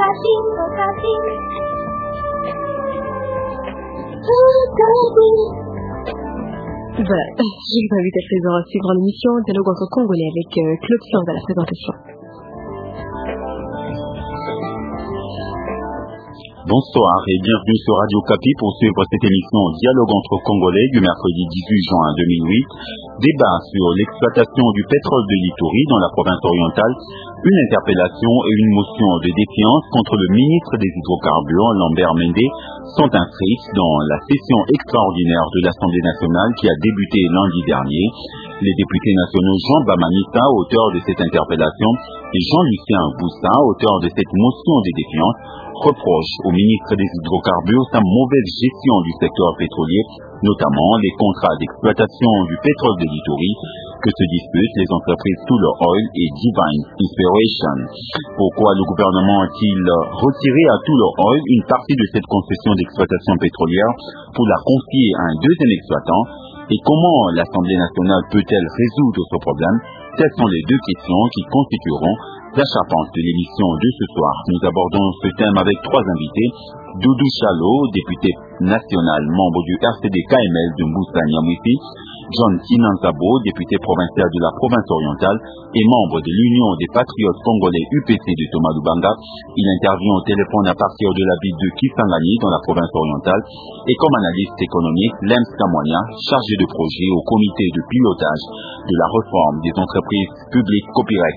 Voilà, je vous invite à présent à suivre l'émission Dialogue entre Congolais avec Claude Science à la présentation. Bonsoir et bienvenue sur Radio Kapi pour suivre cette émission Dialogue entre Congolais du mercredi 18 juin 2008. Débat sur l'exploitation du pétrole de l'Ituri dans la province orientale, une interpellation et une motion de défiance contre le ministre des Hydrocarbures, Lambert Mende, sont inscrites dans la session extraordinaire de l'Assemblée nationale qui a débuté lundi dernier. Les députés nationaux Jean Bamanita, auteur de cette interpellation, et Jean-Lucien Boussa, auteur de cette motion de défiance, reprochent au ministre des Hydrocarbures sa mauvaise gestion du secteur pétrolier, notamment les contrats d'exploitation du pétrole de l'Ituri que se disputent les entreprises Tullow Oil et Divine Inspiration. Pourquoi le gouvernement a-t-il retiré à Tullow Oil une partie de cette concession d'exploitation pétrolière pour la confier à un deuxième exploitant? Et comment l'Assemblée nationale peut-elle résoudre ce problème? Telles sont les deux questions qui constitueront la charpente de l'émission de ce soir. Nous abordons ce thème avec trois invités. Doudou Chalo, député national, membre du RCD KML de Moussa-Niamoufi. John Kinanzabo, député provincial de la province orientale et membre de l'Union des patriotes congolais UPC de Thomas Lubanga. Il intervient au téléphone à partir de la ville de Kisangani dans la province orientale et comme analyste économique, Lems Kamwania, chargé de projet au comité de pilotage de la réforme des entreprises publiques Copyrec.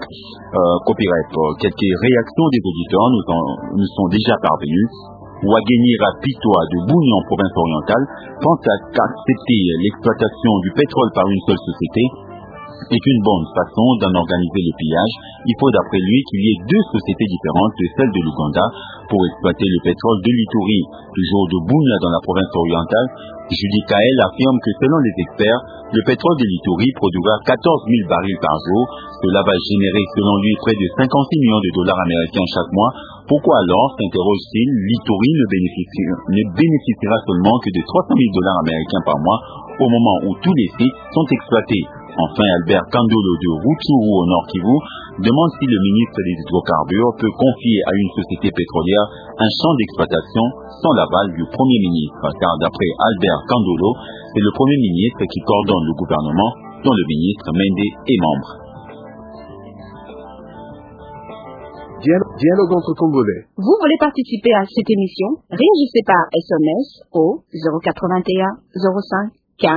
Quelques réactions des auditeurs nous sont déjà parvenues. Ouaguenira Pitoa de Bouni en province orientale pense à accepter l'exploitation du pétrole par une seule société est une bonne façon d'en organiser le pillage. Il faut d'après lui qu'il y ait deux sociétés différentes de celle de l'Ouganda pour exploiter le pétrole de l'Ituri. Toujours de Bounia dans la province orientale, Judy Kael affirme que selon les experts, le pétrole de l'Ituri produira 14 000 barils par jour. Cela va générer selon lui près de 56 millions de dollars américains chaque mois. Pourquoi alors, s'interroge-t-il, l'Ituri ne bénéficiera seulement que de 300 000 dollars américains par mois au moment où tous les sites sont exploités? Enfin, Albert Kandolo de Rutshuru au Nord Kivu demande si le ministre des Hydrocarbures peut confier à une société pétrolière un champ d'exploitation sans l'aval du Premier ministre. Car d'après Albert Kandolo, c'est le Premier ministre qui coordonne le gouvernement dont le ministre Mende est membre. Dialogue entre Congolais. Vous voulez participer à cette émission? Réagissez par SMS au 081 05 15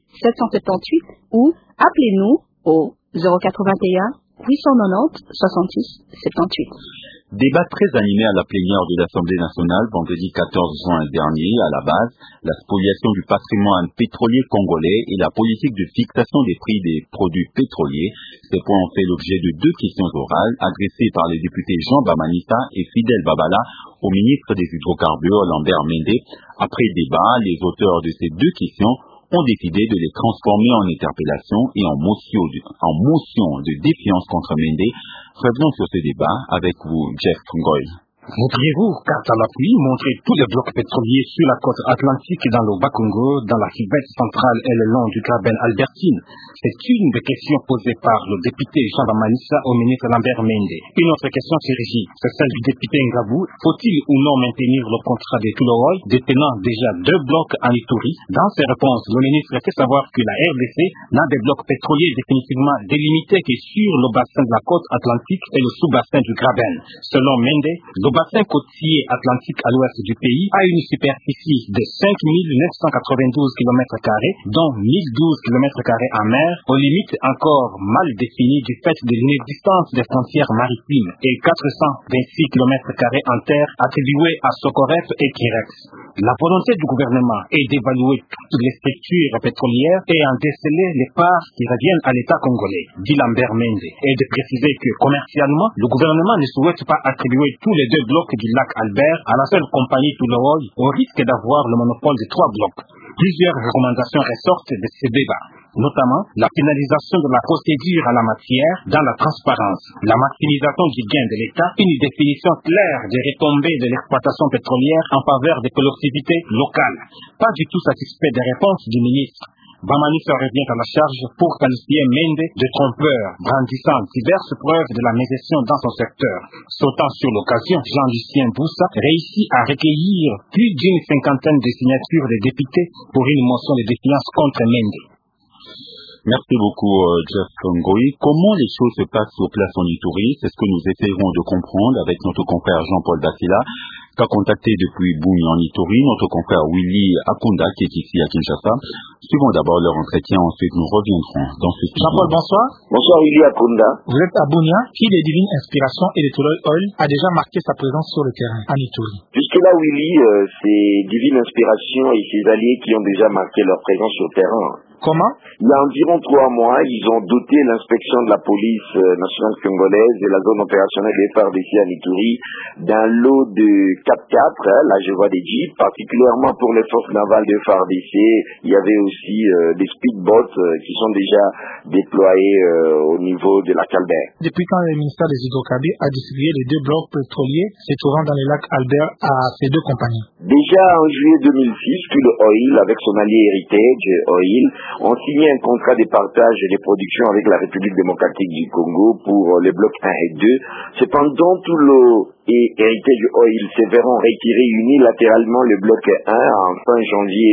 778 ou appelez-nous au 081 890 66 78. Débat très animé à la plénière de l'Assemblée nationale vendredi 14 juin dernier. À la base, la spoliation du patrimoine pétrolier congolais et la politique de fixation des prix des produits pétroliers. Ces points ont fait l'objet de deux questions orales adressées par les députés Jean Bamanita et Fidel Babala au ministre des Hydrocarbures Lambert Mende. Après débat, les auteurs de ces deux questions ont décidé de les transformer en interpellation et en motion de défiance contre Mende. Revenons sur ce débat avec vous, Jeff Ngoy. Voudriez-vous, carte à l'appui, montrer tous les blocs pétroliers sur la côte atlantique dans le Bas-Congo, dans la cuvette centrale et le long du Graben Albertine? C'est une des questions posées par le député Jean Bamanissa au ministre Lambert Mende. Une autre question surgit, c'est celle du député Ngabou. Faut-il ou non maintenir le contrat des Tullow Oil détenant déjà deux blocs en Ituri? Dans ses réponses, le ministre fait savoir que la RDC n'a des blocs pétroliers définitivement délimités que sur le bassin de la côte atlantique et le sous-bassin du Graben. Selon Mende, le bassin côtier atlantique à l'ouest du pays a une superficie de 5 992 km², dont 1012 km² en mer, aux limites encore mal définies du fait de l'inexistence des frontières maritimes, et 426 km² en terre attribués à Socoref et Kirex. La volonté du gouvernement est d'évaluer toutes les structures pétrolières et en déceler les parts qui reviennent à l'État congolais, dit Lambert Mende, et de préciser que commercialement, le gouvernement ne souhaite pas attribuer tous les deux blocs du lac Albert à la seule compagnie Tullow Oil au risque d'avoir le monopole des trois blocs. Plusieurs recommandations ressortent de ce débat, notamment la finalisation de la procédure en la matière dans la transparence, la maximisation du gain de l'État, une définition claire des retombées de l'exploitation pétrolière en faveur des collectivités locales. Pas du tout satisfait des réponses du ministre. Bamani se revient à la charge pour qualifier Mende de trompeur, brandissant diverses preuves de la mégestion dans son secteur. Sautant sur l'occasion, Jean-Lucien Boussa réussit à recueillir plus d'une cinquantaine de signatures des députés pour une motion de défiance contre Mende. Merci beaucoup, Jeff Ngoï. Comment les choses se passent sur place en Ituri? C'est ce que nous essayerons de comprendre avec notre confrère Jean-Paul Dassila, qu'a contacté depuis Bouni en Ituri, notre confrère Willy Akunda, qui est ici à Kinshasa. Suivons d'abord leur entretien, ensuite nous reviendrons dans ce studio. Jean-Paul, bonsoir. Bonsoir, Willy Akunda. Vous êtes à Bounia, qui des Divines Inspirations et de Touloy Oil a déjà marqué sa présence sur le terrain, en Ituri. Jusque-là, Willy, c'est Divine Inspiration et ses alliés qui ont déjà marqué leur présence sur le terrain. Comment? Il y a environ 3 mois, ils ont doté l'inspection de la police nationale congolaise et la zone opérationnelle des FARDC à Ituri d'un lot de 4x4, là je vois des jeeps, particulièrement pour les forces navales de FARDC. Il y avait aussi des speedboats qui sont déjà déployés au niveau de la Calbert. Depuis quand le ministère des Hydrocarbures a distribué les 2 blocs pétroliers se trouvant dans le lac Albert à ces 2 compagnies? Déjà en juillet 2006, Tulle Oil, avec son allié Heritage Oil, ont signé un contrat de partage des productions avec la République démocratique du Congo pour les blocs 1 et 2. Cependant, Tulle et Heritage Oil se verront retirer unilatéralement le bloc 1 en fin janvier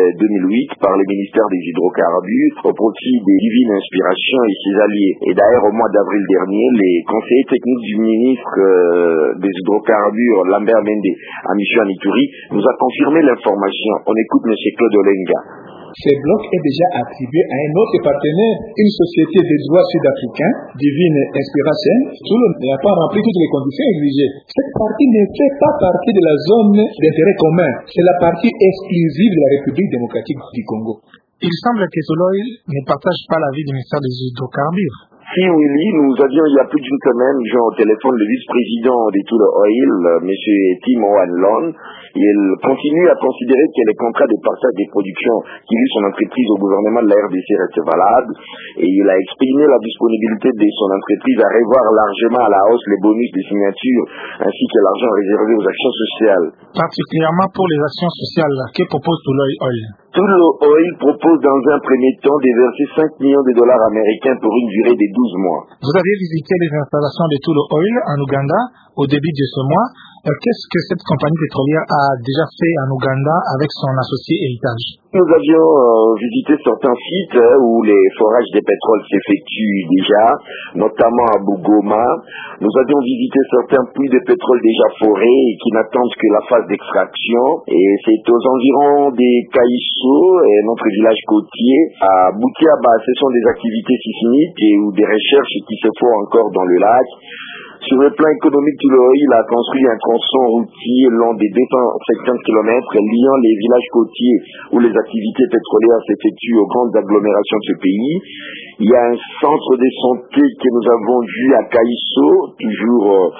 2008 par le ministère des Hydrocarbures au profit des Divines Inspirations et ses alliés. Et d'ailleurs, au mois d'avril dernier, les conseillers techniques du ministre des Hydrocarbures, Lambert Mende, à mission en Ituri, nous a confirmé l'information. On écoute M. Claude Olenga. Ce bloc est déjà attribué à un autre partenaire, une société des droits sud-africains, Divine Inspiration. Toulon n'a pas rempli toutes les conditions exigées. Cette partie ne fait pas partie de la zone d'intérêt commun. C'est la partie exclusive de la République démocratique du Congo. Il semble que Touloy ne partage pas l'avis du ministère des Hydrocarbures. Si, Willy, nous avions il y a plus d'une semaine, au téléphone, le vice-président de Tulle Oil, M. Tim Owanlon. Il continue à considérer que les contrats de partage des productions qui lient son entreprise au gouvernement de la RDC restent valables. Et il a exprimé la disponibilité de son entreprise à revoir largement à la hausse les bonus de signature ainsi que l'argent réservé aux actions sociales. Particulièrement pour les actions sociales, que propose Touloy Oil? Tulle Oil propose dans un premier temps de verser 5 millions de dollars américains pour une durée de 12 mois. Vous avez visité les installations de Tulle Oil en Ouganda au début de ce mois. Qu'est-ce que cette compagnie pétrolière a déjà fait en Ouganda avec son associé Heritage? Nous avions visité certains sites où les forages de pétrole s'effectuent déjà, notamment à Bugoma. Nous avions visité certains puits de pétrole déjà forés et qui n'attendent que la phase d'extraction. Et c'est aux environs des Kaïsso, notre village côtier. À Boutiaba, ce sont des activités sismiques ou des recherches qui se font encore dans le lac. Sur le plan économique, Tulle Oil a construit un tronçon routier long des 250 km liant les villages côtiers où les activités pétrolières s'effectuent aux grandes agglomérations de ce pays. Il y a un centre de santé que nous avons vu à Kaïsso, toujours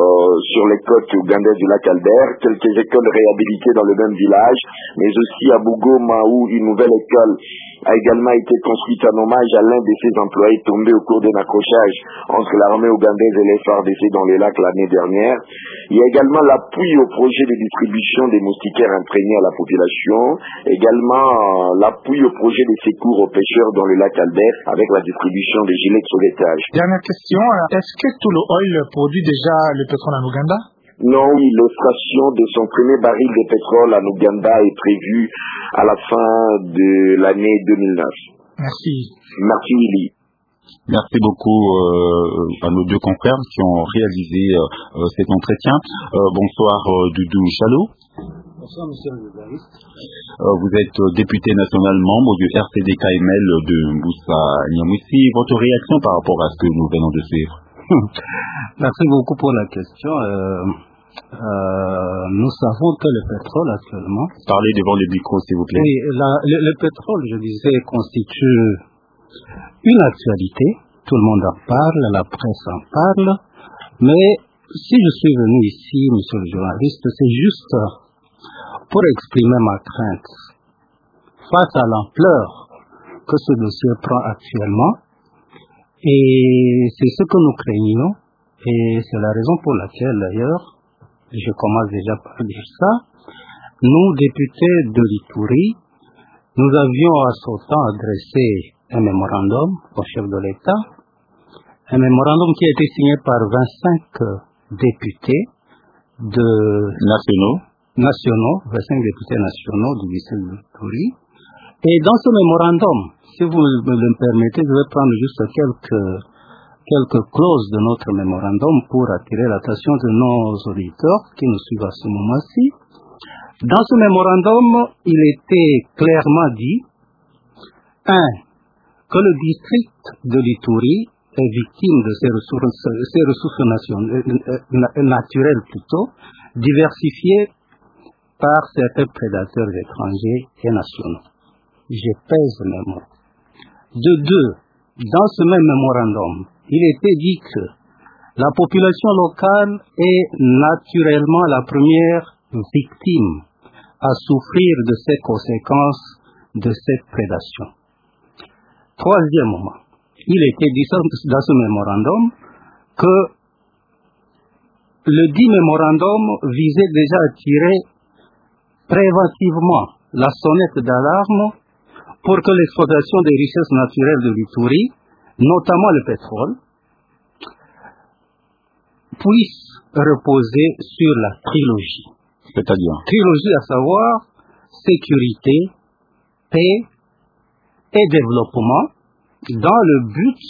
sur les côtes ougandaises du lac Albert, quelques écoles réhabilitées dans le même village, mais aussi à Bugoma où une nouvelle école a également été construite en hommage à l'un de ses employés tombés au cours d'un accrochage entre l'armée ougandaise et les FARDC dans les lacs l'année dernière. Il y a également l'appui au projet de distribution des moustiquaires imprégnés à la population, également l'appui au projet de secours aux pêcheurs dans le lac Albert avec la distribution des gilets de sauvetage. Dernière question, est-ce que Tulle Oil produit déjà le pétrole en Ouganda? Non, oui, l'extraction de son premier baril de pétrole en Ouganda est prévue à la fin de l'année 2009. Merci. Merci, Willy. Merci beaucoup à nos 2 confrères qui ont réalisé cet entretien. Bonsoir Doudou Chalot. Bonsoir monsieur le journaliste. Vous êtes député national membre du RCD-KML de Moussa Niamouissi. Votre réaction par rapport à ce que nous venons de suivre? Merci beaucoup pour la question. Nous savons que le pétrole actuellement... Parlez devant le micro s'il vous plaît. Oui, le pétrole, je disais, constitue une actualité. Tout le monde en parle, la presse en parle. Mais si je suis venu ici, monsieur le journaliste, c'est juste pour exprimer ma crainte face à l'ampleur que ce dossier prend actuellement. Et c'est ce que nous craignons. Et c'est la raison pour laquelle, d'ailleurs, je commence déjà par dire ça, nous, députés de l'Ituri, nous avions à ce temps adressé un mémorandum au chef de l'État, un mémorandum qui a été signé par 25 députés nationaux, 25 députés nationaux du district de l'Ituri. Et dans ce mémorandum, si vous me le permettez, je vais prendre juste quelques clauses de notre mémorandum pour attirer l'attention de nos auditeurs qui nous suivent à ce moment-ci. Dans ce mémorandum, il était clairement dit 1. Que le district de l'Ituri est victime de ses ressources naturelles diversifiées par certains prédateurs étrangers et nationaux. Je pèse mes mots. De 2. Dans ce même mémorandum, il était dit que la population locale est naturellement la première victime à souffrir de ces conséquences de cette prédation. Troisièmement, il était dit dans ce mémorandum que le dit mémorandum visait déjà à tirer préventivement la sonnette d'alarme pour que l'exploitation des richesses naturelles de l'Ituri, notamment le pétrole, puisse reposer sur la trilogie. C'est-à-dire trilogie, à savoir sécurité, paix et développement, dans le but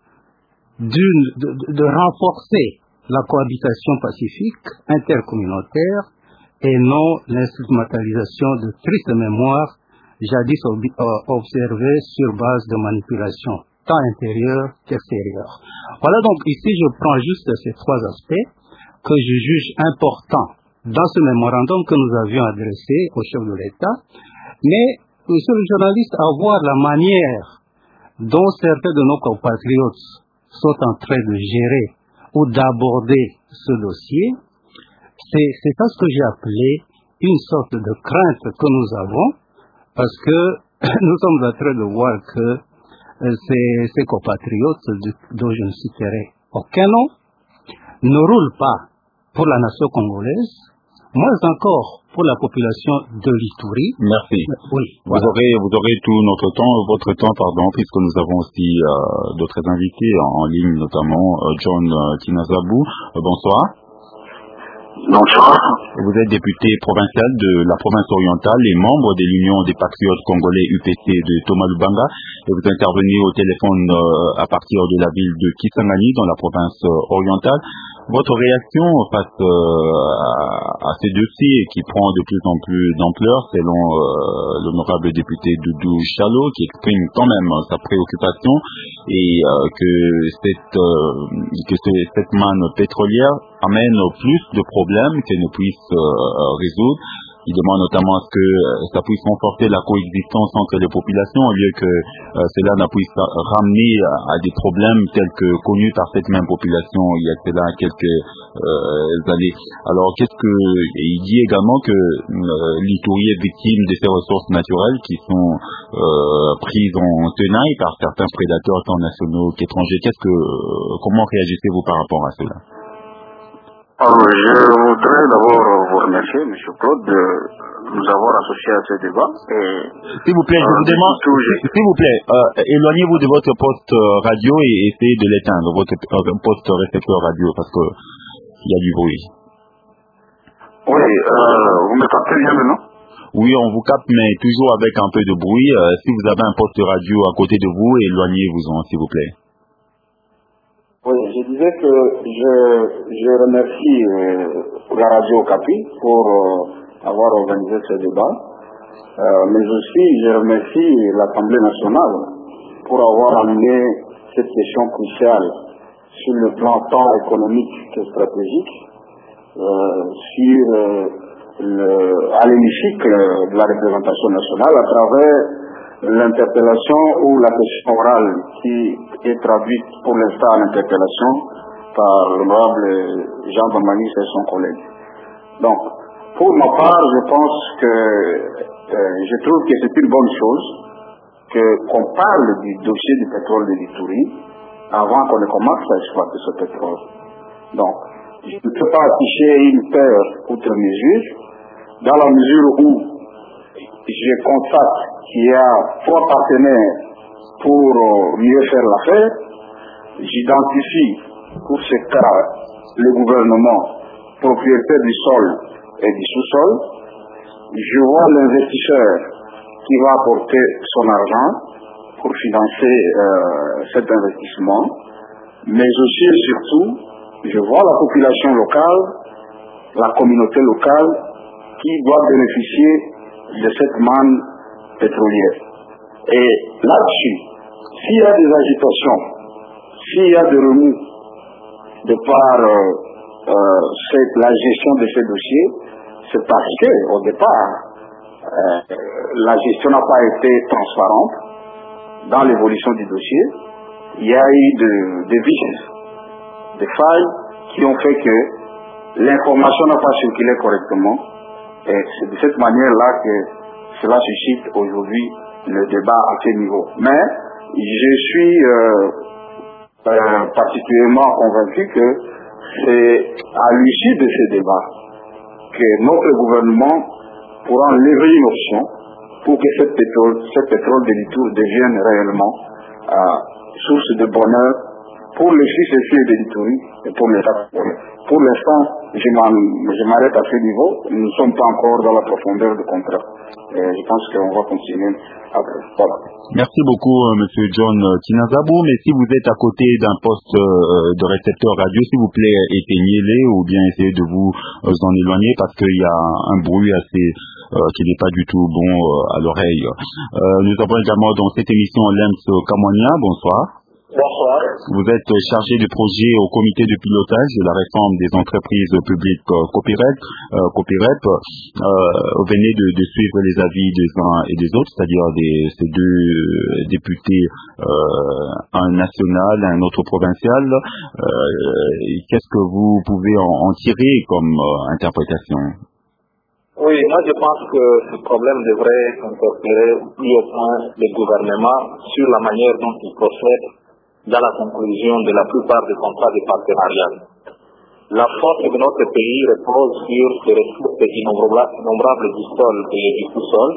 de renforcer la cohabitation pacifique intercommunautaire et non l'instrumentalisation de tristes mémoires jadis observées sur base de manipulation tant intérieure qu'extérieure. Voilà donc ici je prends juste ces trois aspects que je juge importants dans ce mémorandum que nous avions adressé au chef de l'État, mais monsieur le journaliste, à voir la manière dont certains de nos compatriotes sont en train de gérer ou d'aborder ce dossier, c'est ça ce que j'ai appelé une sorte de crainte que nous avons, parce que nous sommes en train de voir que ces compatriotes, dont je ne citerai aucun nom, ne roulent pas pour la nation congolaise, moins encore pour la population de l'Ituri. Merci. Oui, voilà. Vous aurez tout votre temps, puisque nous avons aussi d'autres invités en ligne, notamment John Tinazabou. Bonsoir. Bonsoir. Vous êtes député provincial de la province orientale et membre de l'Union des patriotes congolais UPC de Thomas Lubanga, et vous intervenez au téléphone à partir de la ville de Kisangani dans la province orientale. Votre réaction face à ces dossiers qui prend de plus en plus d'ampleur, selon l'honorable député Doudou Chalo, qui exprime quand même sa préoccupation et que cette manne pétrolière amène plus de problèmes qu'elle ne puisse résoudre. Il demande notamment à ce que ça puisse renforcer la coexistence entre les populations au lieu que cela ne puisse ramener à des problèmes tels que connus par cette même population il y a cela quelques années. Alors il dit également que l'Ituri est victime de ces ressources naturelles qui sont prises en tenaille par certains prédateurs tant nationaux qu'étrangers. Comment réagissez-vous par rapport à cela? Alors, je voudrais d'abord vous remercier, M. Claude, de nous avoir associés à ce débat. S'il vous plaît, je vous demande, s'il vous plaît, éloignez-vous de votre poste radio et essayez de l'éteindre, votre poste récepteur radio, parce que il y a du bruit. Oui, vous me captez bien maintenant? Oui, on vous capte, mais toujours avec un peu de bruit. Si vous avez un poste radio à côté de vous, éloignez-vous-en, s'il vous plaît. Oui, je disais que je remercie la radio Okapi pour avoir organisé ce débat, mais aussi je remercie l'Assemblée nationale pour avoir amené cette question cruciale sur le plan tant économique que stratégique à l'hémicycle de la représentation nationale à travers l'interpellation ou la question orale qui est traduite pour l'instant en interpellation par l'honorable Jean Bamanis et son collègue. Donc, pour ma part, je pense que je trouve que c'est une bonne chose qu'on parle du dossier du pétrole de l'Ituri avant qu'on ne commence à exploiter ce pétrole. Donc, je ne peux pas afficher une peur outre mesure, dans la mesure où je constate qui a 3 partenaires pour mieux faire l'affaire. J'identifie pour ce cas le gouvernement propriétaire du sol et du sous-sol. Je vois l'investisseur qui va apporter son argent pour financer cet investissement, mais aussi et surtout, je vois la population locale, la communauté locale qui doit bénéficier de cette manne pétrolière. Et là-dessus, s'il y a des agitations, s'il y a des remous de par la gestion de ces dossiers, c'est parce que, au départ, la gestion n'a pas été transparente dans l'évolution du dossier. Il y a eu des vices, des failles qui ont fait que l'information n'a pas circulé correctement. Et c'est de cette manière-là que cela suscite aujourd'hui le débat à ce niveau. Mais je suis particulièrement convaincu que c'est à l'issue de ces débats que notre gouvernement pourra lever une option pour que ce pétrole de l'Ituri devienne réellement source de bonheur pour les fils et filles de l'Ituri et pour l'État. Pour l'instant, je m'arrête à ce niveau. Nous ne sommes pas encore dans la profondeur du contrat. Je pense qu'on va continuer après. Voilà. Merci beaucoup, Monsieur John Tinazabou. Mais si vous êtes à côté d'un poste de récepteur radio, s'il vous plaît, éteignez-les ou bien essayez de vous en éloigner parce qu'il y a un bruit assez qui n'est pas du tout bon à l'oreille. Nous avons également dans cette émission Lems Kamwania. Bonsoir. Bonsoir. Vous êtes chargé du projet au comité de pilotage de la réforme des entreprises publiques COPIREP. Vous venez de suivre les avis des uns et des autres, c'est-à-dire ces 2 députés, un national, un autre provincial. Qu'est-ce que vous pouvez en tirer comme interprétation? Oui, moi je pense que ce problème devrait interpeller plus au point le gouvernement sur la manière dont il procède dans la conclusion de la plupart des contrats de partenariat. La force de notre pays repose sur ces ressources innombrables du sol et du sous-sol,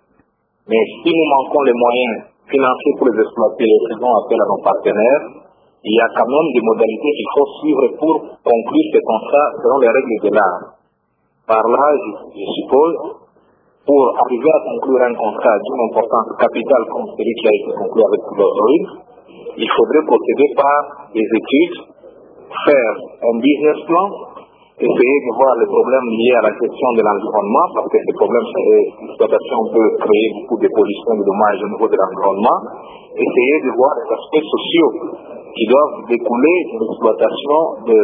mais si nous manquons les moyens financiers pour les exploiter et faisons appel à nos partenaires, il y a quand même des modalités qu'il faut suivre pour conclure ces contrats selon les règles de l'art. Par là, je suppose, pour arriver à conclure un contrat d'une importance capitale comme celui qui a été conclu avec l'Oil, il faudrait procéder par des études, faire un business plan, essayer de voir les problèmes liés à la question de l'environnement, parce que ces problèmes, l'exploitation peut créer beaucoup de pollution et de dommages au niveau de l'environnement, essayer de voir les aspects sociaux qui doivent découler de l'exploitation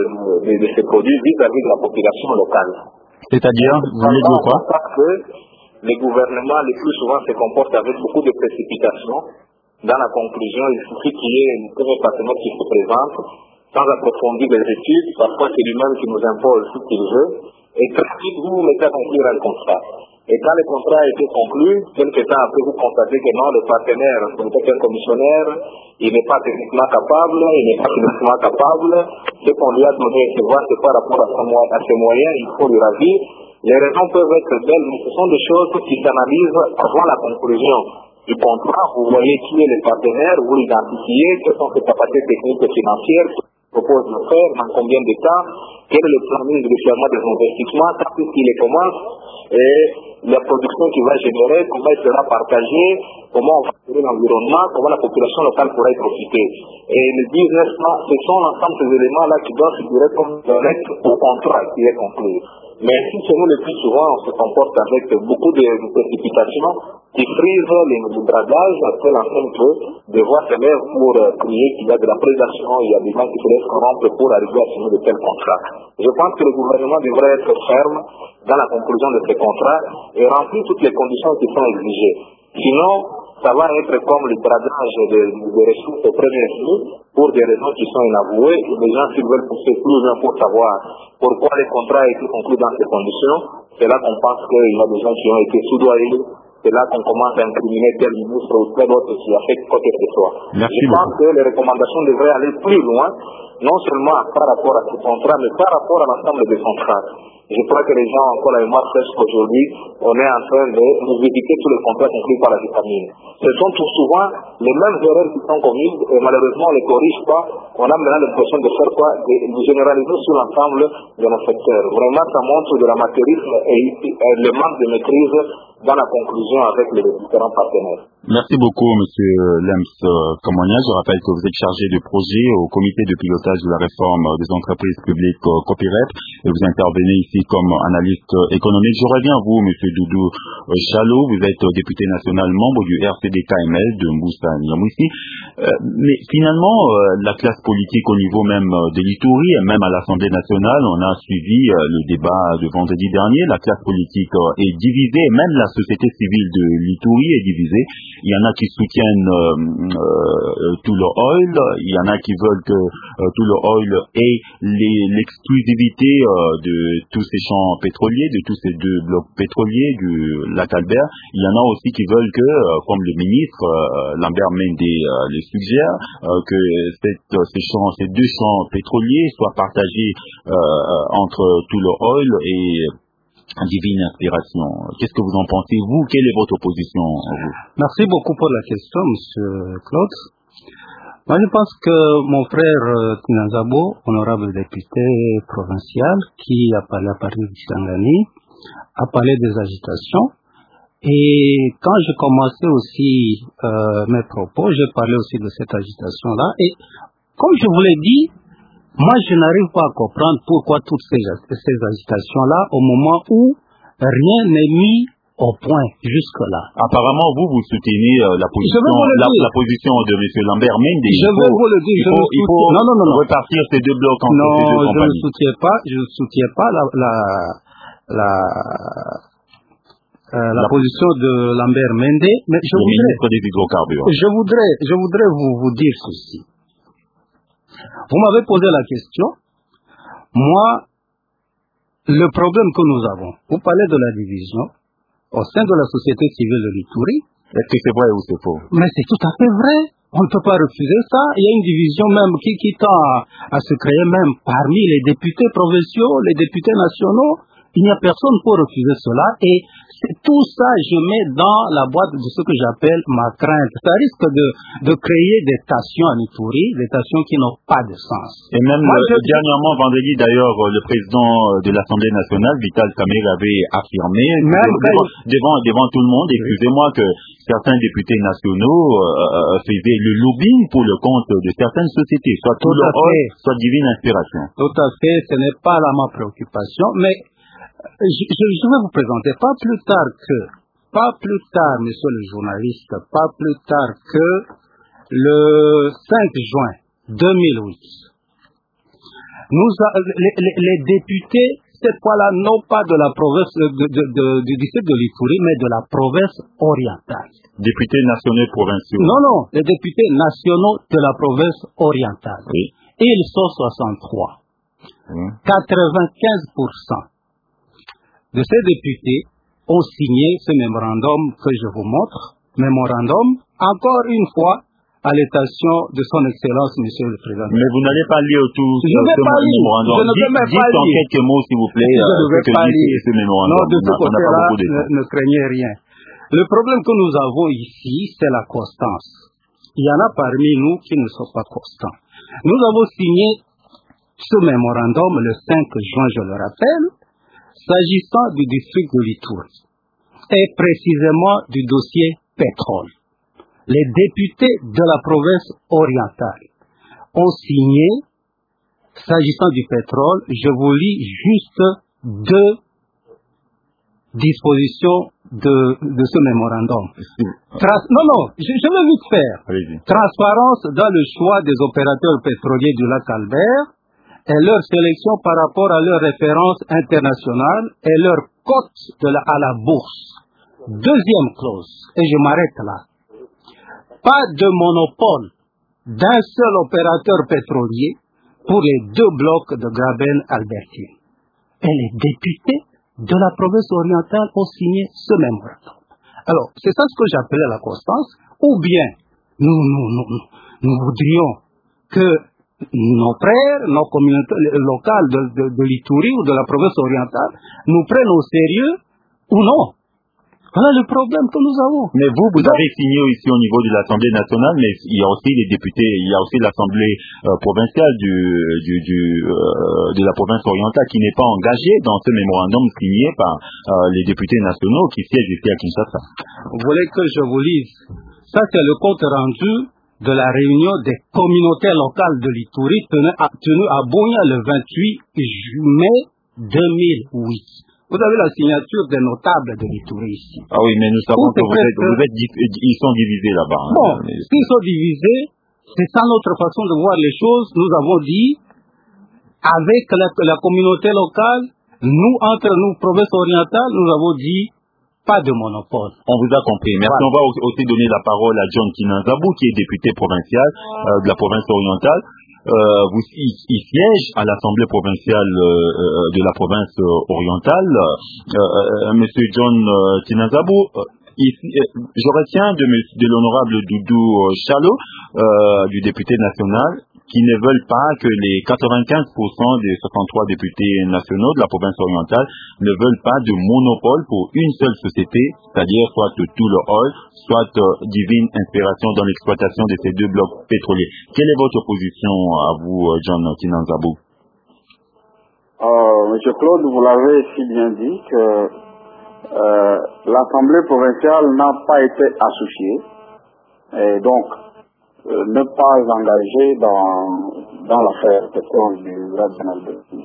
de ces produits vis-à-vis de la population locale. C'est-à-dire, vous voulez dire quoi? Parce que les gouvernements, le plus souvent, se comportent avec beaucoup de précipitation. Dans la conclusion, il suffit qu'il y ait un premier partenaire qui se présente, sans approfondir les études. Parfois, c'est lui-même qui nous impose ce qu'il veut. Et très vite, vous mettez à conclure un contrat. Et quand le contrat a été conclu, quelques temps après, vous constatez que non, le partenaire, peut-être un commissionnaire, il n'est pas techniquement capable, il n'est pas financièrement capable. Ce qu'on lui a donné, c'est voir que par rapport à ses moyens, il faut lui ravir. Les raisons peuvent être belles, mais ce sont des choses qui s'analysent avant la conclusion du contrat. Vous voyez qui est le partenaire, vous l'identifiez, quelles sont ses capacités techniques et financières, propose de faire, dans combien de temps, quel est le planning de déploiement des investissements, quand est-ce qu'il les commence, et la production qu'il va générer, comment elle sera partagée, comment on va gérer l'environnement, comment la population locale pourra y profiter. Et le business plan, ce sont l'ensemble de ces éléments-là qui doivent figurer comme direct au contrat qui est conclu. Mais si chez nous, le plus souvent, on se comporte avec beaucoup de précipitations qui frisent les dragages, à telle enseigne que des voix s'élèvent pour crier qu'il y a de la prédation, il y a des gens qui se laissent corrompre pour arriver à signer de tels contrats. Je pense que le gouvernement devrait être ferme dans la conclusion de ces contrats et remplir toutes les conditions qui sont exigées. Sinon, ça va être comme le dragage des ressources au premier flux pour des raisons qui sont inavouées. Les gens qui veulent pousser plus loin pour savoir pourquoi les contrats ont été conclus dans ces conditions, c'est là qu'on pense qu'il y a des gens qui ont été soudoyés. C'est là qu'on commence à incriminer tel ministre ou tel autre qui a fait quoi que ce soit. Je pense que les recommandations devraient aller plus loin, non seulement par rapport à ce contrat, mais par rapport à l'ensemble des contrats. Je crois que les gens ont encore la mémoire fraîche qu'aujourd'hui, on est en train de visiter tous les contrats conclus par la vitamine. Ce sont tout souvent les mêmes erreurs qui sont commises et malheureusement on ne les corrige pas. On a maintenant l'impression de faire quoi? De généraliser sur l'ensemble de nos secteurs. Vraiment, ça montre de l'amateurisme et le manque de maîtrise dans la conclusion avec les différents partenaires. Merci beaucoup, Monsieur Lems Kamonia. Je rappelle que vous êtes chargé de projet au comité de pilotage de la réforme des entreprises publiques Copirep et vous intervenez ici comme analyste économique. Je reviens à vous, Monsieur Doudou Chalot. Vous êtes député national, membre du RCD-KML de Moussa Niamoussi. Mais finalement, la classe politique au niveau même de l'Ituri et même à l'Assemblée nationale, on a suivi le débat de vendredi dernier. La classe politique est divisée, même la société civile de l'Ituri est divisée. Il y en a qui soutiennent tout le oil, il y en a qui veulent que tout le oil ait l'exclusivité de tous ces champs pétroliers, de tous ces deux blocs pétroliers du lac Albert. Il y en a aussi qui veulent que, comme le ministre Lambert Mende le suggère, que ces deux champs pétroliers soient partagés entre tout le oil et Divine Inspiration. Qu'est-ce que vous en pensez, vous? Quelle est votre position, vous? Merci beaucoup pour la question, Monsieur Claude. Moi, je pense que mon frère Tinazabo, honorable député provincial, qui a parlé à partir du Sangani, a parlé des agitations. Et quand je commençais aussi mes propos, je parlais aussi de cette agitation-là. Et comme je vous l'ai dit, moi, je n'arrive pas à comprendre pourquoi toutes ces agitations-là, au moment où rien n'est mis au point jusque-là. Apparemment, vous soutenez la position de M. Lambert Mende. Je vais vous le dire. Il faut repartir ces deux blocs entre ces deux compagnies. Je ne soutiens pas la position de Lambert Mende, mais le ministre des hydrocarbures. Je voudrais vous dire ceci. Vous m'avez posé la question. Moi, le problème que nous avons, vous parlez de la division au sein de la société civile de l'Ituri. Est-ce que c'est vrai ou c'est faux? Mais c'est tout à fait vrai. On ne peut pas refuser ça. Il y a une division même qui tend à se créer même parmi les députés provinciaux, les députés nationaux. Il n'y a personne pour refuser cela. Et tout ça, je mets dans la boîte de ce que j'appelle ma crainte. Ça risque de créer des tensions en Ituri, des tensions qui n'ont pas de sens. Et même dernièrement, vendredi d'ailleurs, le président de l'Assemblée nationale, Vital Kamerhe, avait affirmé devant tout le monde, excusez-moi, que certains députés nationaux faisaient le lobbying pour le compte de certaines sociétés, soit tout le oil, soit Divine Inspiration. Tout à fait, ce n'est pas là ma préoccupation, mais je vais vous présenter pas plus tard, monsieur le journaliste, pas plus tard que le 5 juin 2008. Les députés, cette fois-là, non pas de la province du district de l'Ituri, mais de la province orientale. Députés nationaux provinciaux. Non, les députés nationaux de la province orientale. Oui. Ils sont 63. 95% de ces députés ont signé ce mémorandum que je vous montre. Mémorandum, encore une fois, à l'attention de son Excellence, Monsieur le Président. Mais vous n'allez pas lire tout ce mémorandum. Je ne vais même pas lire. Dites en quelques mots, s'il vous plaît, je ne vais pas lire ce mémorandum. Non, de ce côté-là, ne craignez rien. Le problème que nous avons ici, c'est la constance. Il y en a parmi nous qui ne sont pas constants. Nous avons signé ce mémorandum le 5 juin, je le rappelle, s'agissant du district de l'Ituri et précisément du dossier pétrole. Les députés de la province orientale ont signé, s'agissant du pétrole, je vous lis juste deux dispositions de ce mémorandum. Je vais vite faire. Transparence dans le choix des opérateurs pétroliers du lac Albert et leur sélection par rapport à leurs références internationales et leur cote à la bourse. Deuxième clause, et je m'arrête là. Pas de monopole d'un seul opérateur pétrolier pour les deux blocs de Graben-Albertine. Et les députés de la province orientale ont signé ce mémorandum. Alors, c'est ça ce que j'appelais la constance, ou bien nous voudrions que nos frères, nos communautés locales de l'Ituri ou de la province orientale nous prennent au sérieux ou non. Voilà le problème que nous avons. Mais vous avez signé ici au niveau de l'Assemblée nationale, mais il y a aussi les députés, il y a aussi l'Assemblée provinciale de la province orientale qui n'est pas engagée dans ce mémorandum signé par les députés nationaux qui siègent ici à Kinshasa. Vous voulez que je vous lise? Ça, c'est le compte rendu de la réunion des communautés locales de l'Ituri tenue à Bunia le 28 mai 2008. Vous avez la signature des notables de l'Ituri ici. Ah oui, mais nous savons que ils sont divisés là-bas. Hein. Bon, s'ils sont divisés, c'est ça notre façon de voir les choses. Nous avons dit, avec la communauté locale, nous, entre nous, province orientale, nous avons dit, pas de monopole. On vous a compris. Merci. Voilà. On va aussi donner la parole à John Kinanzabou, qui est député provincial de la province orientale. Il siège à l'Assemblée provinciale de la province orientale. Monsieur John Kinanzabou, je retiens de l'honorable Doudou Chalo, du député national, qui ne veulent pas que les 95% des 63 députés nationaux de la province orientale ne veulent pas de monopole pour une seule société, c'est-à-dire soit Tulo Oil, soit Divine Inspiration dans l'exploitation de ces deux blocs pétroliers. Quelle est votre position à vous, John Kinanzabou? Monsieur Claude, vous l'avez si bien dit que l'Assemblée provinciale n'a pas été associée et donc ne pas engagé dans l'affaire pétrole du Lac Albertine.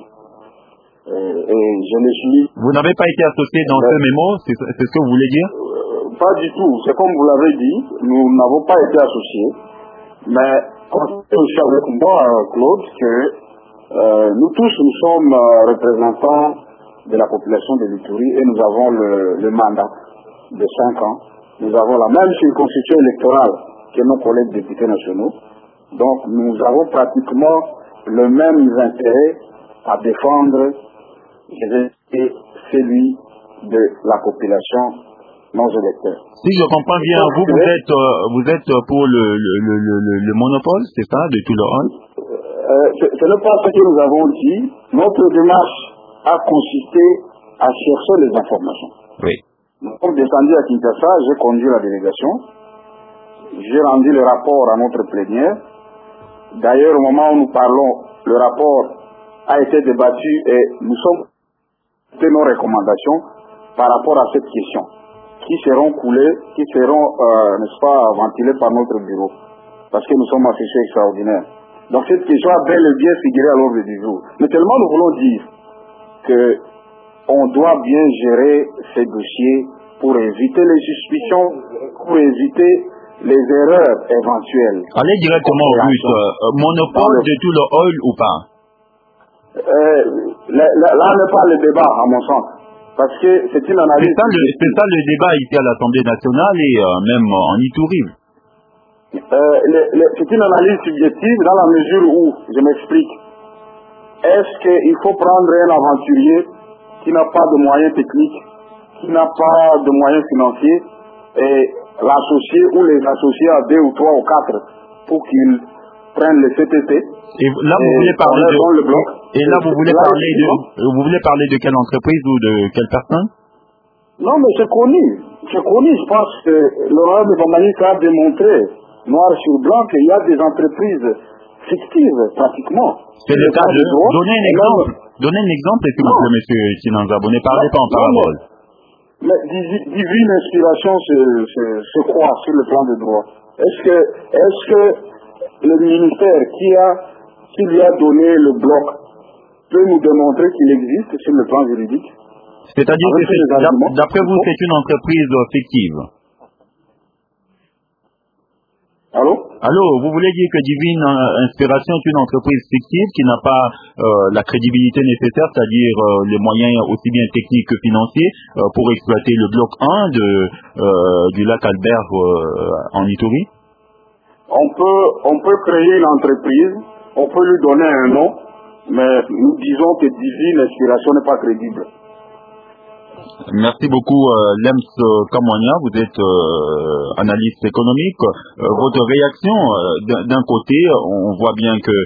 Et je le suis. Vous n'avez pas été associé dans ce mémo, c'est ce que vous voulez dire? Pas du tout. C'est comme vous l'avez dit, nous n'avons pas été associés. Mais constatez aussi avec moi, Claude, que nous tous, nous sommes représentants de la population de l'Ituri et nous avons le mandat de 5 ans. Nous avons la même circonscription électorale que nos collègues députés nationaux. Donc nous avons pratiquement le même intérêt à défendre que celui de la population non électeurs. Si je comprends bien, vous êtes pour le monopole, c'est ça, de tout le rôle? Ce n'est pas ce que nous avons dit. Notre démarche a consisté à chercher les informations. Oui. Nous sommes descendus à Kinshasa, j'ai conduit la délégation. J'ai rendu le rapport à notre plénière. D'ailleurs, au moment où nous parlons, le rapport a été débattu et nous sommes fait nos recommandations par rapport à cette question, qui seront coulées, qui seront, n'est-ce pas, ventilées par notre bureau, parce que nous sommes associés extraordinaires. Donc cette question a bel et bien figuré à l'ordre du jour. Mais tellement nous voulons dire qu'on doit bien gérer ces dossiers pour éviter les suspicions, pour éviter les erreurs éventuelles. Allez directement au but. Monopole de tout le oil ou pas? Là n'est pas le débat, à mon sens. Parce que c'est une analyse... C'est ça le débat ici à l'Assemblée nationale et même en Ituri. C'est une analyse subjective dans la mesure où, je m'explique, est-ce qu'il faut prendre un aventurier qui n'a pas de moyens techniques, qui n'a pas de moyens financiers, et l'associer ou les associer à 2 ou 3 ou 4 pour qu'ils prennent le CTT. Et là, vous voulez parler vous voulez parler de quelle entreprise ou de quelle personne? Non, mais c'est connu. Je pense que l'honorable Bamanik a démontré, noir sur blanc, qu'il y a des entreprises fictives, pratiquement. C'est le cas de... Donnez un exemple, s'il vous plaît, monsieur Kinanzabou. Ne parlez pas en parabole. Mais divine inspiration se croit sur le plan de droit. Est-ce que le ministère qui lui a donné le bloc peut nous démontrer qu'il existe sur le plan juridique? C'est-à-dire que d'après vous, c'est une entreprise fictive. Allô, vous voulez dire que Divine Inspiration est une entreprise fictive qui n'a pas la crédibilité nécessaire, c'est-à-dire les moyens aussi bien techniques que financiers pour exploiter le bloc 1 du lac Albert en Ituri? On peut créer une entreprise, on peut lui donner un nom, mais nous disons que Divine Inspiration n'est pas crédible. Merci beaucoup, Lems Kamwania. Vous êtes analyste économique. Votre réaction, d'un côté, on voit bien que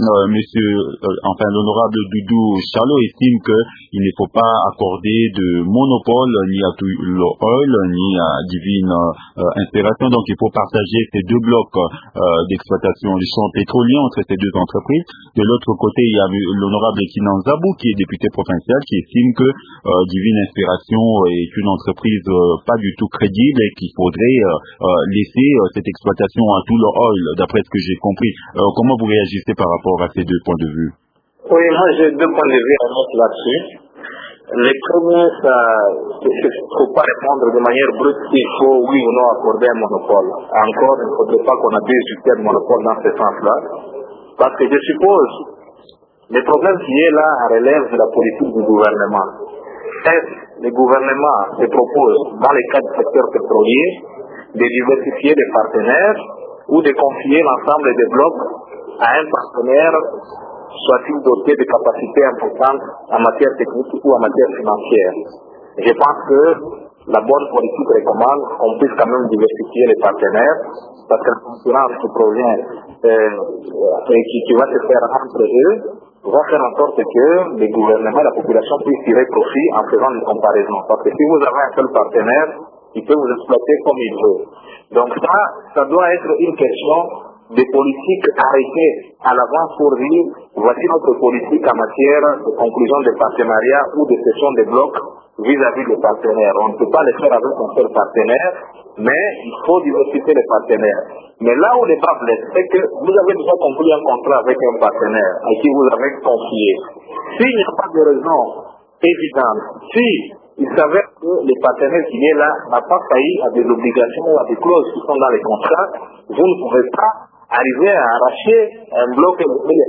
l'honorable Doudou Charlot estime qu'il ne faut pas accorder de monopole ni à Tullow Oil ni à Divine Inspiration. Donc, il faut partager ces deux blocs d'exploitation du champ pétrolier entre ces deux entreprises. De l'autre côté, il y a l'honorable Kinan Zabou, qui est député provincial, qui estime que Divine Inspiration est une entreprise pas du tout crédible et qu'il faudrait laisser cette exploitation à Tullow Oil, d'après ce que j'ai compris. Comment vous réagissez par rapport à ces deux points de vue? Oui, moi j'ai deux points de vue à mettre là-dessus. Le premier, il ne faut pas répondre de manière brute s'il faut oui ou non accorder un monopole. Encore, il ne faudrait pas qu'on abuse du terme monopole dans ce sens-là. Parce que je suppose, le problème qui est là relève de la politique du gouvernement. Est-ce le gouvernement se propose, dans le cas du secteur pétrolier, de diversifier les partenaires ou de confier l'ensemble des blocs à un partenaire, soit-il doté de capacités importantes en matière technique ou en matière financière? Je pense que la bonne politique recommande qu'on puisse quand même diversifier les partenaires, parce que la concurrence qui provient et qui va se faire entre eux va faire en sorte que les gouvernements et la population puissent tirer profit en faisant des comparaisons. Parce que si vous avez un seul partenaire, il peut vous exploiter comme il veut. Donc ça doit être une question de politique arrêtée à l'avance pour dire voici notre politique en matière de conclusion des partenariats ou de cession des blocs vis-à-vis des partenaires. On ne peut pas le faire avec un seul partenaire, mais il faut diversifier les partenaires. Mais là où les bas blessent, c'est que vous avez déjà conclu un contrat avec un partenaire à qui vous avez confié. S'il n'y a pas de raison évidente, si il s'avère que les partenaires qui est là n'a pas failli à des obligations ou à des clauses qui sont dans les contrats, vous ne pouvez pas arriver à arracher un bloc et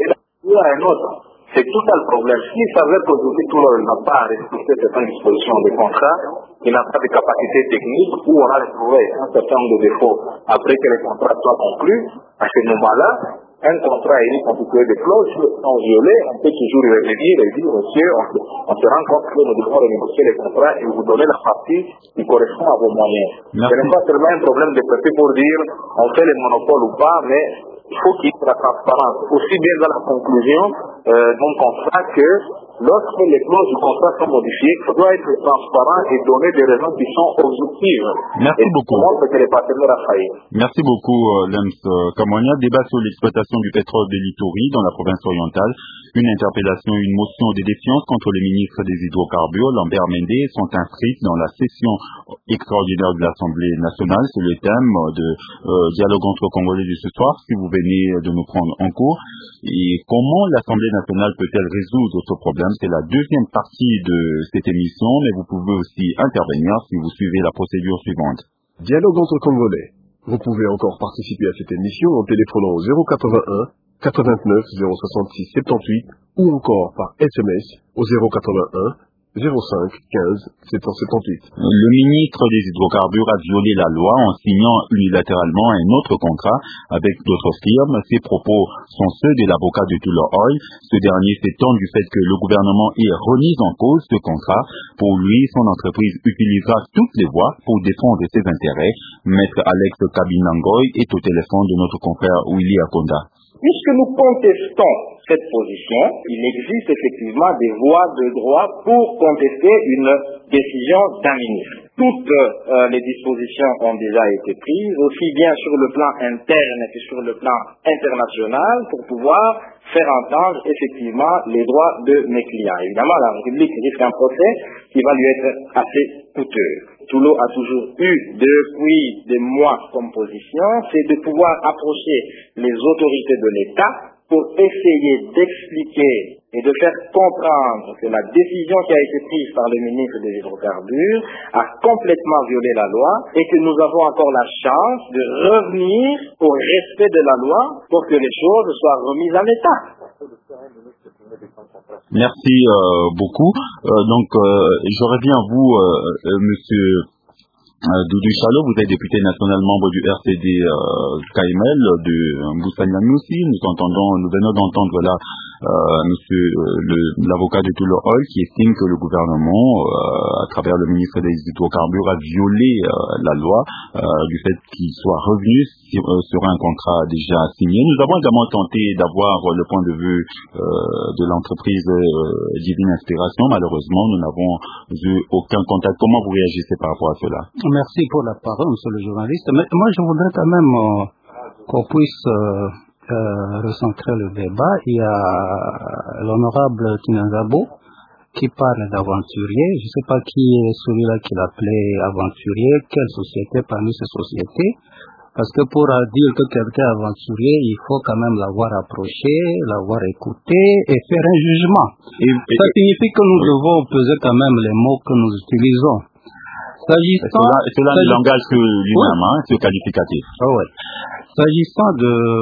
à un autre. C'est tout ça le problème. S'il s'avère qu'aujourd'hui tout le monde n'a pas respecté certaines dispositions des contrats, il n'a pas de capacité technique, ou on a trouvé un certain nombre de défauts après que les contrats soient conclus, à ce moment-là, un contrat est constitué de clauses sont violées, on peut toujours y revenir et dire, monsieur, on se rend compte que nous devons renégocier les contrats et vous donner la partie qui correspond à vos moyens. Ce n'est pas seulement un problème de préfet pour dire, on fait les monopoles ou pas, mais il faut qu'il y ait de la transparence. Aussi bien dans la conclusion d'un contrat que lorsque les clauses du contrat sont modifiées, ça doit être transparent et donner des raisons qui sont objectives. Merci beaucoup. Que les partenaires a failli. Merci beaucoup, Lems Kamwania. Débat sur l'exploitation du pétrole de l'Ituri dans la province orientale. Une interpellation et une motion de défiance contre le ministre des Hydrocarbures, Lambert Mende, sont inscrites dans la session extraordinaire de l'Assemblée nationale. C'est le thème de dialogue entre Congolais de ce soir, si vous venez de nous prendre en cours. Et comment l'Assemblée nationale peut-elle résoudre ce problème? C'est la deuxième partie de cette émission, mais vous pouvez aussi intervenir si vous suivez la procédure suivante. Dialogue entre Congolais. Vous pouvez encore participer à cette émission en téléphonant au 081 89 066 78 ou encore par SMS au 081 05 15 778. Le ministre des Hydrocarbures a violé la loi en signant unilatéralement un autre contrat avec d'autres firmes. Ses propos sont ceux de l'avocat de Tullow Oil. Ce dernier s'étonne du fait que le gouvernement ait remis en cause ce contrat. Pour lui, son entreprise utilisera toutes les voies pour défendre ses intérêts. Maître Alex Kabinangoy est au téléphone de notre confrère Willy Akonda. Puisque nous contestons cette position, il existe effectivement des voies de droit pour contester une décision d'un ministre. Toutes les dispositions ont déjà été prises, aussi bien sur le plan interne que sur le plan international, pour pouvoir faire entendre effectivement les droits de mes clients. Évidemment, la République risque un procès qui va lui être assez coûteux. Tullow a toujours eu, depuis des mois comme position, c'est de pouvoir approcher les autorités de l'État pour essayer d'expliquer et de faire comprendre que la décision qui a été prise par le ministre des Hydrocarbures a complètement violé la loi et que nous avons encore la chance de revenir au respect de la loi pour que les choses soient remises à l'État. Merci beaucoup. Donc, je reviens à vous, monsieur Doudou Chalo, vous êtes député national membre du RCD KML de Mboussanianoussi. Nous venons d'entendre là monsieur l'avocat de Toulo Oil qui estime que le gouvernement, à travers le ministre des Hydrocarbures, a violé la loi du fait qu'il soit revenu sur un contrat déjà signé. Nous avons également tenté d'avoir le point de vue de l'entreprise Divine Inspiration. Malheureusement, nous n'avons eu aucun contact. Comment vous réagissez par rapport à cela? Merci pour la parole, monsieur le journaliste. Mais moi, je voudrais quand même qu'on puisse recentrer le débat. Il y a l'honorable Kinanzabo qui parle d'aventurier. Je ne sais pas qui est celui-là qui l'appelait aventurier, quelle société parmi ces sociétés. Parce que pour dire que quelqu'un est aventurier, il faut quand même l'avoir approché, l'avoir écouté et faire un jugement. Ça signifie que nous devons peser quand même les mots que nous utilisons. Cela ne langage que lui-même, ce qualificatif. Oui. S'agissant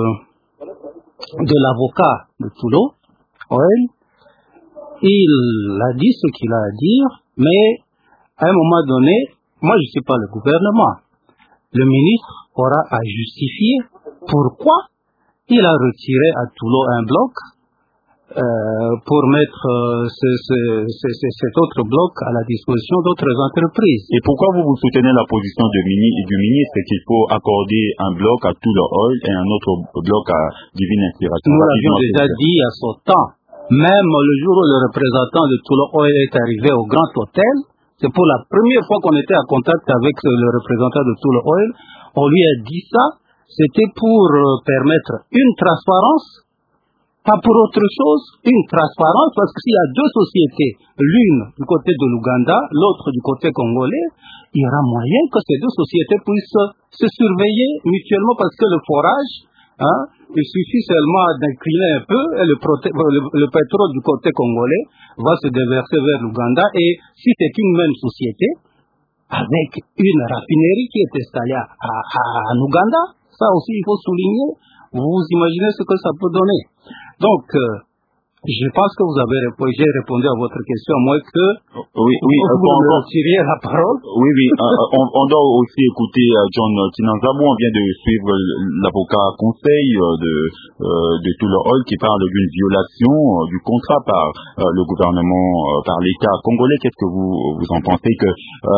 de l'avocat de Toulo Oil, il a dit ce qu'il a à dire, mais à un moment donné, moi je ne suis pas le gouvernement. Le ministre aura à justifier pourquoi il a retiré à Toulo un bloc pour mettre cet autre bloc à la disposition d'autres entreprises. Et pourquoi vous soutenez la position du ministre qu'il faut accorder un bloc à Toulo Oil et un autre bloc à Divine Inspiration? Nous l'avions déjà dit à son temps. Même le jour où le représentant de Toulo Oil est arrivé au Grand Hôtel, c'est pour la première fois qu'on était en contact avec le représentant de Toulo Oil, on lui a dit ça, c'était pour permettre une transparence, pas pour autre chose, une transparence, parce que s'il y a deux sociétés, l'une du côté de l'Ouganda, l'autre du côté congolais, il y aura moyen que ces deux sociétés puissent se surveiller mutuellement, parce que le forage, il suffit seulement d'incliner un peu et le pétrole du côté congolais va se déverser vers l'Ouganda, et si c'est une même société, avec une raffinerie qui est installée en Ouganda, ça aussi il faut souligner, vous imaginez ce que ça peut donner. Donc, je pense que j'ai répondu à votre question, à moins que vous me retiriez la parole. Oui, on doit aussi écouter John Kinanzabo. On vient de suivre l'avocat conseil de Toulo Oil qui parle d'une violation du contrat par le gouvernement, par l'État congolais. Qu'est-ce que vous en pensez que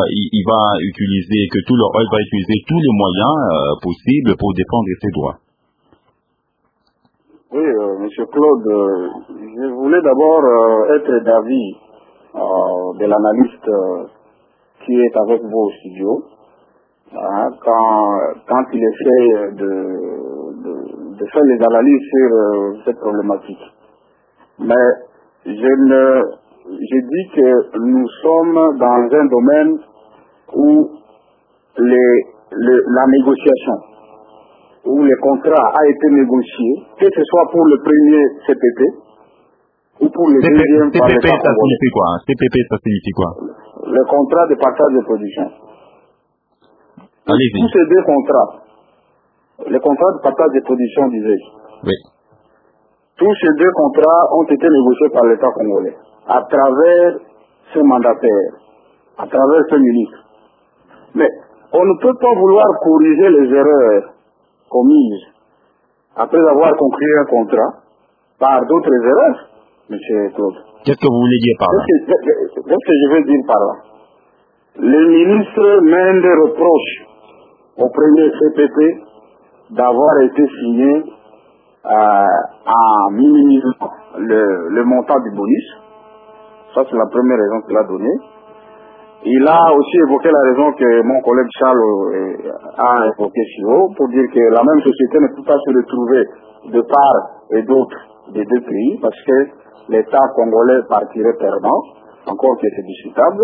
que Toulo Oil va utiliser tous les moyens possibles pour défendre ses droits? Oui, Monsieur Claude, je voulais d'abord être d'avis de l'analyste qui est avec vous au studio, quand il essaie de faire les analyses sur cette problématique. Mais je dis que nous sommes dans un domaine où la négociation, où le contrat a été négocié, que ce soit pour le premier CPP ou pour le deuxième par l'État congolais. CPP, ça signifie quoi? Le contrat de partage de production. Allez-y. Tous ces deux contrats, le contrat de partage de production, disais-je. Oui. Tous ces deux contrats ont été négociés par l'État congolais, à travers ce mandataire, à travers ce ministre. Mais on ne peut pas vouloir corriger les erreurs commises après avoir conclu un contrat par d'autres erreurs, M. Claude. Qu'est-ce que vous voulez dire par là? Qu'est-ce que je veux dire par là? Le ministre mène des reproches au premier CPP d'avoir été signé en minimisant le montant du bonus. Ça, c'est la première raison qu'il a donnée. Il a aussi évoqué la raison que mon collègue Charles a évoquée si haut, pour dire que la même société ne peut pas se retrouver de part et d'autre des deux pays, parce que l'État congolais partirait perdant, encore que c'est discutable.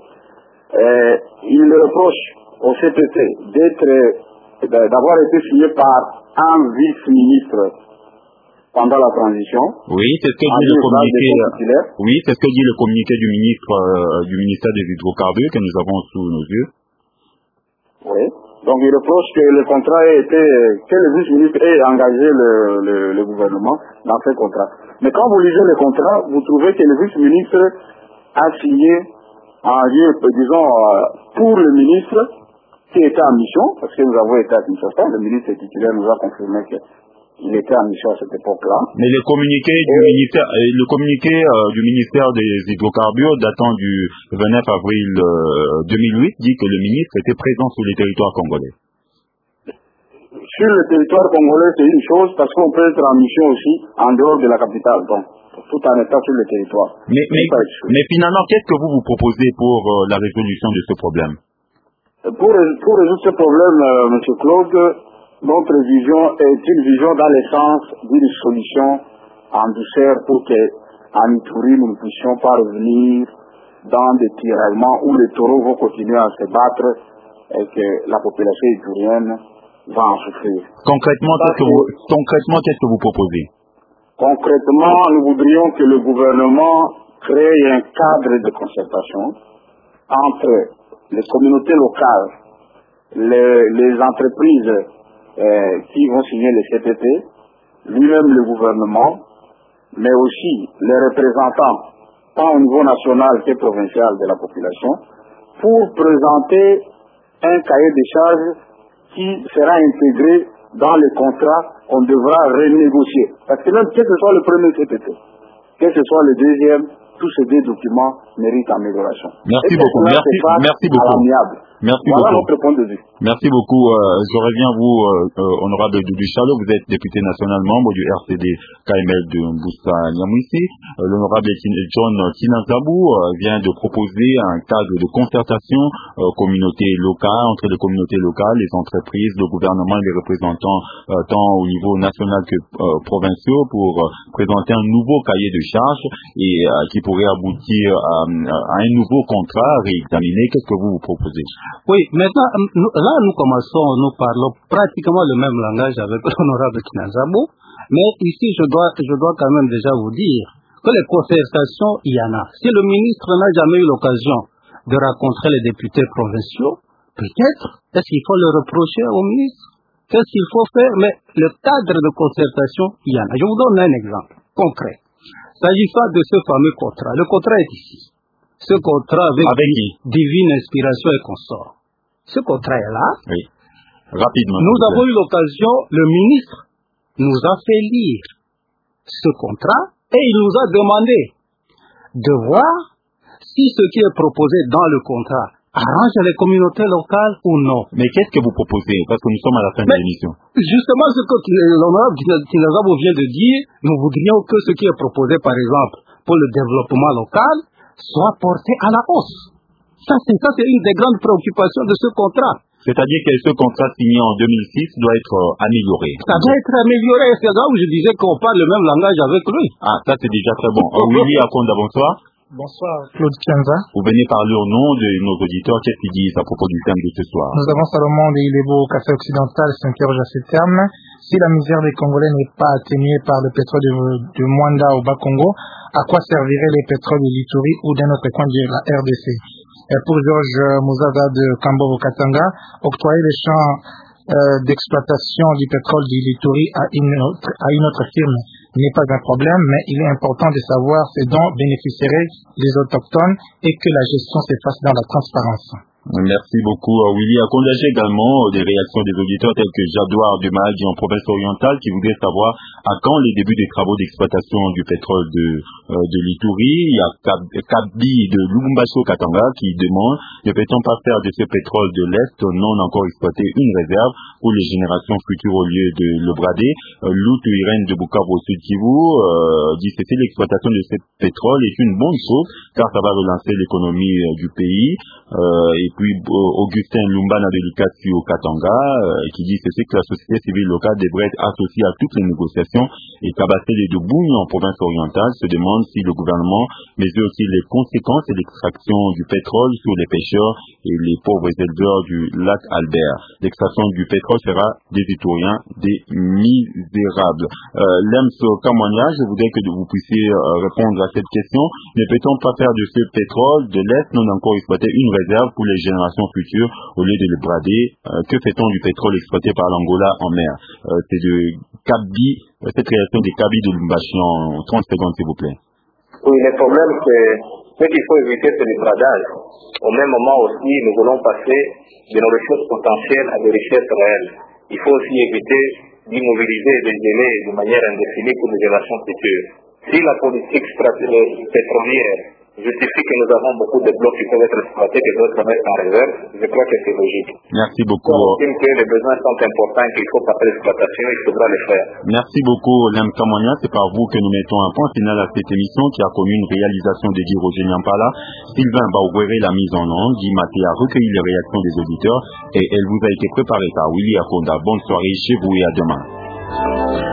Il reproche au CPT d'avoir été signé par un vice-ministre pendant la transition. Oui, c'est ce que dit le communiqué. Oui, c'est ce que dit le communiqué du ministère des Hydrocarbures que nous avons sous nos yeux. Oui. Donc il reproche que le contrat que le vice-ministre ait engagé le gouvernement dans ce contrat. Mais quand vous lisez le contrat, vous trouvez que le vice-ministre a signé en lieu, disons, pour le ministre, qui était en mission, parce que nous avons été à Kinshasa, le ministre titulaire nous a confirmé qu'il était en mission à cette époque-là. Mais le communiqué du ministère des hydrocarbures datant du 29 avril 2008 dit que le ministre était présent sur le territoire congolais. Sur le territoire congolais, c'est une chose, parce qu'on peut être en mission aussi en dehors de la capitale, donc tout en étant sur le territoire. Mais finalement, qu'est-ce que vous proposez pour la résolution de ce problème? Pour résoudre ce problème, M. Claude, notre vision est une vision dans le sens d'une solution en douceur pour qu'en Ituri, nous ne puissions pas revenir dans des tiraillements où les taureaux vont continuer à se battre et que la population iturienne va en souffrir. Concrètement, qu'est-ce que vous proposez? Concrètement, nous voudrions que le gouvernement crée un cadre de concertation entre les communautés locales, les entreprises qui vont signer les CPT, lui-même le gouvernement, mais aussi les représentants, tant au niveau national que provincial de la population, pour présenter un cahier de charges qui sera intégré dans les contrats qu'on devra renégocier. Parce que même que ce soit le premier CPT, que ce soit le deuxième, tous ces deux documents méritent amélioration. Merci beaucoup. Merci beaucoup. Voilà notre point de vue. Merci beaucoup. Je reviens à vous, honorable Doudou Chalo. Vous êtes député national, membre du RCD KML de Mboussa Niamouissi. L'honorable John Kinazabou vient de proposer un cadre de concertation entre les communautés locales, les entreprises, le gouvernement et les représentants tant au niveau national que provinciaux pour présenter un nouveau cahier de charges et qui pourrait aboutir à un nouveau contrat réexaminé. Qu'est-ce que vous proposez? Oui, maintenant, nous parlons pratiquement le même langage avec l'honorable Kinazabou, mais ici, je dois quand même déjà vous dire que les concertations, il y en a. Si le ministre n'a jamais eu l'occasion de rencontrer les députés provinciaux, peut-être, est-ce qu'il faut le reprocher au ministre? Qu'est-ce qu'il faut faire? Mais le cadre de concertation, il y en a. Je vous donne un exemple concret. S'agissant de ce fameux contrat, le contrat est ici. Ce contrat avec Divine Inspiration et Consort. Ce contrat est là. Oui. Rapidement. Nous avons eu l'occasion, le ministre nous a fait lire ce contrat et il nous a demandé de voir si ce qui est proposé dans le contrat arrange les communautés locales ou non. Mais qu'est-ce que vous proposez? Parce que nous sommes à la fin de l'émission. Justement, ce que l'honorable Kinazabou vient de dire, nous voudrions que ce qui est proposé, par exemple, pour le développement local, soit porté à la hausse. Ça, c'est une des grandes préoccupations de ce contrat. C'est-à-dire que ce contrat signé en 2006 doit être amélioré. Ça doit être amélioré. C'est là où je disais qu'on parle le même langage avec lui. Ah, ça c'est déjà très bon. Willy Akonda, bonsoir. Bonsoir, Claude Kianza. Vous venez parler au nom de nos auditeurs. Qu'est-ce qu'ils disent à propos du thème de ce soir? Nous avons Salomon de Ilebo au Café Occidental s'interroge à ce terme. Si la misère des Congolais n'est pas atténuée par le pétrole de Mwanda au Bas-Congo, à quoi serviraient les pétroles de l'Ituri ou d'un autre coin de la RDC? Et pour Georges Mouzaza de Kambovo Katanga, octroyer les champs d'exploitation du pétrole de l'Ituri à une autre firme n'est pas un problème, mais il est important de savoir ce dont bénéficieraient les autochtones et que la gestion se fasse dans la transparence. Merci beaucoup, Willy. À condager également des réactions des auditeurs tels que Jadouard Dumaldi en province orientale qui voudrait savoir à quand les débuts des travaux d'exploitation du pétrole de l'Ituri. Il y a Kabi de Lubumbashi Katanga qui demande ne peut-on pas faire de ce pétrole de l'Est non encore exploité une réserve pour les générations futures au lieu de le brader. Loutou Irène de Bukavu au Sud Kivu dit que l'exploitation de ce pétrole est une bonne chose car ça va relancer l'économie du pays. Et puis Augustin Lumbana de Likasi au Katanga qui dit que la société civile locale devrait être associée à toutes les négociations et Kabassé de Bougny en province orientale se demande si le gouvernement mesure aussi les conséquences de l'extraction du pétrole sur les pêcheurs et les pauvres éleveurs du lac Albert. L'extraction du pétrole sera des Ituriens des misérables. Lems Kamwania, je voudrais que vous puissiez répondre à cette question. Ne peut-on pas faire de ce pétrole de l'Est non encore exploité une réserve pour les générations futures au lieu de le brader? Que fait-on du pétrole exploité par l'Angola en mer? C'est de Kabi, cette réaction de Kabi de Lumbashi en 30 secondes s'il vous plaît. Oui, le problème c'est Ce qu'il faut éviter, c'est le bradage. Au même moment aussi, nous voulons passer de nos ressources potentielles à des richesses réelles. Il faut aussi éviter d'immobiliser des délais de manière indéfinie pour les générations futures. Si la politique pétrolière justifie que nous avons beaucoup de blocs qui peuvent être exploités, que d'autres mettre en réserve, je crois que c'est logique. Merci beaucoup. On estime que les besoins sont importants et qu'il faut passer l'exploitation, il faudra les faire. Merci beaucoup, Lem Kamonia. C'est par vous que nous mettons un point final à cette émission qui a connu une réalisation de Roger Nyampala. Sylvain Baouguéré, la mise en onde. Guy Maté a recueilli les réactions des auditeurs et elle vous a été préparée par Willy Akonda. Bonne soirée chez vous et à demain.